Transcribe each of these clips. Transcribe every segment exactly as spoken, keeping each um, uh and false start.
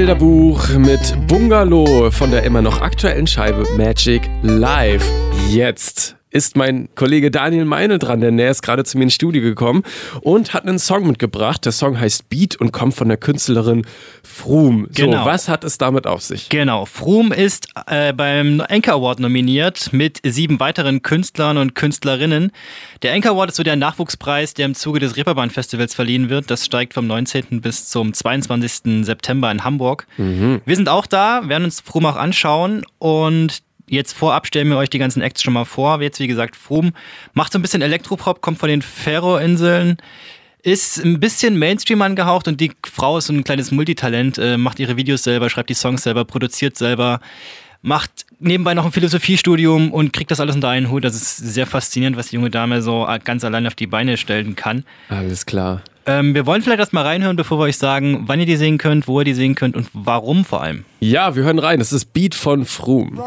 Bilderbuch mit Bungalow von der immer noch aktuellen Scheibe Magic Live. Jetzt ist mein Kollege Daniel Meine dran, denn der ist gerade zu mir ins Studio gekommen und hat einen Song mitgebracht. Der Song heißt Beat und kommt von der Künstlerin Froome. Genau. So, was hat es damit auf sich? Genau, Froome ist äh, beim Anchor Award nominiert mit sieben weiteren Künstlern und Künstlerinnen. Der Anchor Award ist so der Nachwuchspreis, der im Zuge des Reeperbahn Festivals verliehen wird. Das steigt vom neunzehnten bis zum zweiundzwanzigsten September in Hamburg. Mhm. Wir sind auch da, werden uns Froome auch anschauen und jetzt vorab stellen wir euch die ganzen Acts schon mal vor. Jetzt, wie gesagt, Froome macht so ein bisschen Elektropop, kommt von den Färöerinseln, ist ein bisschen Mainstream angehaucht und die Frau ist so ein kleines Multitalent, äh, macht ihre Videos selber, schreibt die Songs selber, produziert selber, macht nebenbei noch ein Philosophiestudium und kriegt das alles unter einen Hut. Das ist sehr faszinierend, was die junge Dame so ganz allein auf die Beine stellen kann. Alles klar. Ähm, wir wollen vielleicht erst mal reinhören, bevor wir euch sagen, wann ihr die sehen könnt, wo ihr die sehen könnt und warum vor allem. Ja, wir hören rein. Das ist Beat von Froome.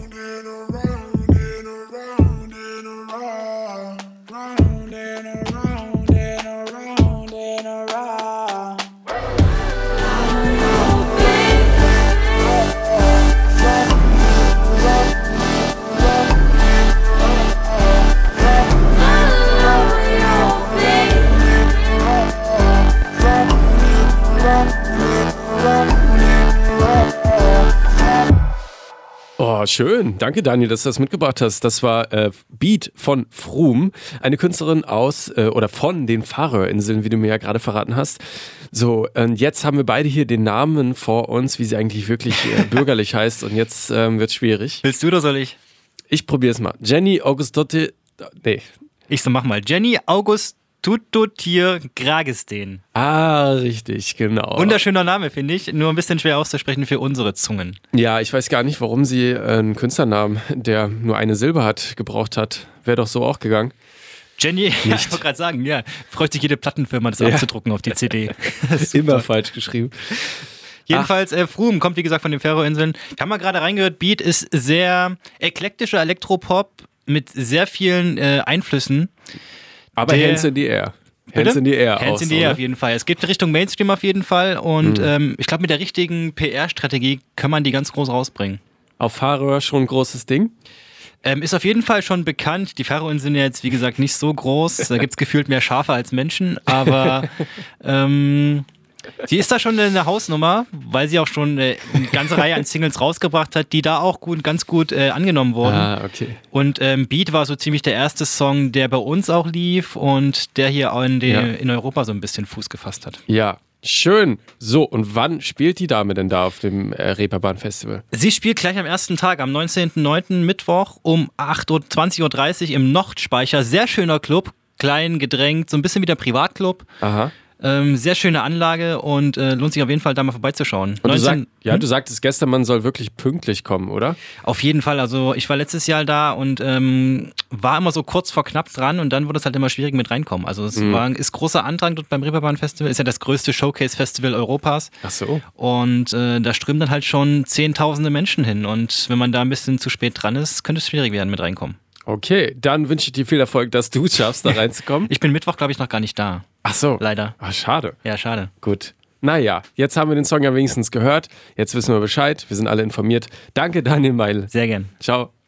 Oh, schön. Danke, Daniel, dass du das mitgebracht hast. Das war äh, Beat von Froome, eine Künstlerin aus äh, oder von den Färöerinseln, wie du mir ja gerade verraten hast. So, und jetzt haben wir beide hier den Namen vor uns, wie sie eigentlich wirklich äh, bürgerlich heißt. Und jetzt ähm, wird es schwierig. Willst du oder soll ich? Ich probiere es mal. Jenny Augustotte. Nee. Ich so, mach mal. Jenny August. Tutotir Gragesten. Ah, richtig, genau. Wunderschöner Name, finde ich. Nur ein bisschen schwer auszusprechen für unsere Zungen. Ja, ich weiß gar nicht, warum sie einen Künstlernamen, der nur eine Silbe hat, gebraucht hat. Wäre doch so auch gegangen. Jenny, ja, ich wollte gerade sagen, ja, freut sich jede Plattenfirma, das ja. abzudrucken auf die C D. Immer falsch geschrieben. Jedenfalls, äh, Froome kommt, wie gesagt, von den Färöerinseln. Wir haben mal gerade reingehört, Beat ist sehr eklektischer Elektropop mit sehr vielen äh, Einflüssen. Aber der, Hands in the Air. Hands bitte? in the Air Hands aus, in the Air oder? auf jeden Fall. Es geht Richtung Mainstream auf jeden Fall und mhm. ähm, ich glaube, mit der richtigen P R-Strategie kann man die ganz groß rausbringen. Auf Färöer schon ein großes Ding? Ähm, ist auf jeden Fall schon bekannt. Die Färöerinseln sind ja jetzt, wie gesagt, nicht so groß. Da gibt es gefühlt mehr Schafe als Menschen, aber ähm, sie ist da schon eine Hausnummer, weil sie auch schon äh, eine ganze Reihe an Singles rausgebracht hat, die da auch gut, ganz gut äh, angenommen wurden. Ah, okay. Und ähm, Beat war so ziemlich der erste Song, der bei uns auch lief und der hier in, die, ja. in Europa so ein bisschen Fuß gefasst hat. Ja, schön. So, und wann spielt die Dame denn da auf dem äh, Reeperbahn Festival? Sie spielt gleich am ersten Tag, am neunzehnten neunten Mittwoch um zwanzig Uhr dreißig im Nordspeicher. Sehr schöner Club, klein, gedrängt, so ein bisschen wie der Privatclub. Aha. Ähm, sehr schöne Anlage und äh, lohnt sich auf jeden Fall, da mal vorbeizuschauen. Und du, sag, neunzehn, ja, hm? du sagtest gestern, man soll wirklich pünktlich kommen, oder? Auf jeden Fall. Also ich war letztes Jahr da und ähm, war immer so kurz vor knapp dran und dann wurde es halt immer schwierig mit reinkommen. Also es mhm. war, ist großer Andrang dort beim Reeperbahn Festival. Ist ja das größte Showcase-Festival Europas. Ach so. Und äh, da strömen dann halt schon zehntausende Menschen hin. Und wenn man da ein bisschen zu spät dran ist, könnte es schwierig werden mit reinkommen. Okay, dann wünsche ich dir viel Erfolg, dass du es schaffst, da reinzukommen. Ich bin Mittwoch, glaube ich, noch gar nicht da. Ach so. Leider. Ach, schade. Ja, schade. Gut. Naja, jetzt haben wir den Song ja wenigstens gehört. Jetzt wissen wir Bescheid. Wir sind alle informiert. Danke, Daniel Meile. Sehr gern. Ciao.